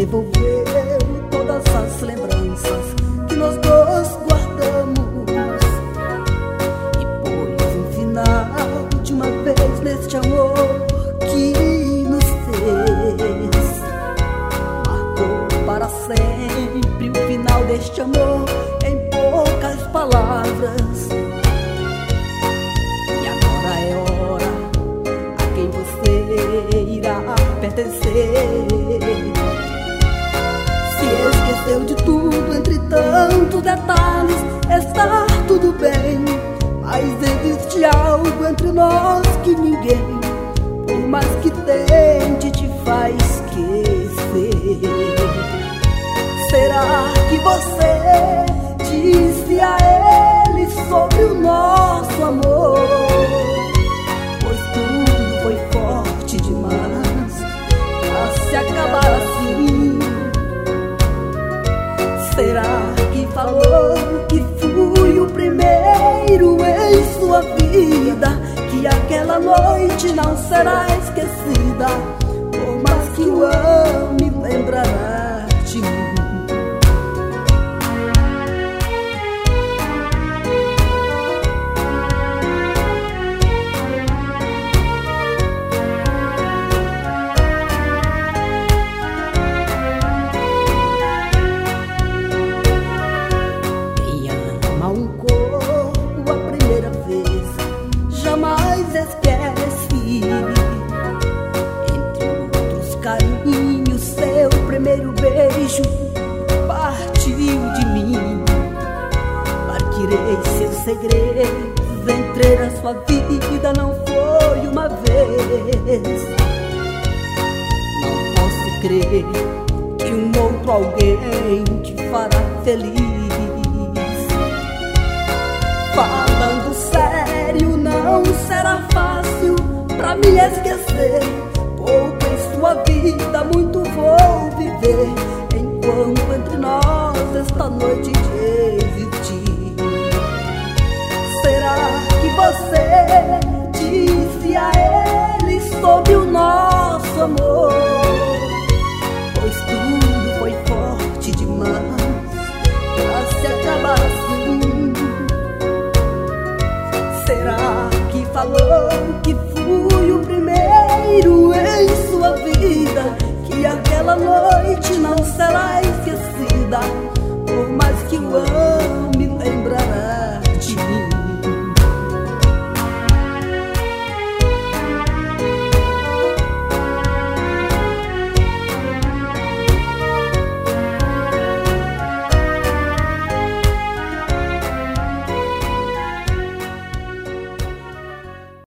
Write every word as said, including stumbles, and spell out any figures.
devolveu todas as lembranças que nós dois guardamos e pôs um final de uma vez neste amor que nos fez. Marcou para sempre o final deste amor em poucas palavras. E agora é hora a quem você irá pertencer. Se esqueceu de tudo, entre tantos detalhes, está tudo bem. Mas existe algo entre nós que ninguém, por mais que tente, te faz esquecer. Será que você disse a ele sobre o nosso amor? Pois tudo foi forte demais pra se acabar assim. Será que falou que fui o primeiro em sua vida, que aquela noite não será esquecida, por mais que o ame, lembrará de mim? Esquece, entre outros carinhos, seu primeiro beijo partiu de mim. Partirei seus segredos, entrei na sua vida, não foi uma vez. Não posso crer que um outro alguém te fará feliz. Falando sério, não será fácil pra me esquecer. Pouco em sua vida, muito vou viver, enquanto entre nós esta noite existir. Será que você disse a ele sobre o nosso amor? Pois tudo foi forte demais pra se acabar assim. Será que falou que fui o primeiro em sua vida, que aquela noite não será esquecida, por mais que o ame?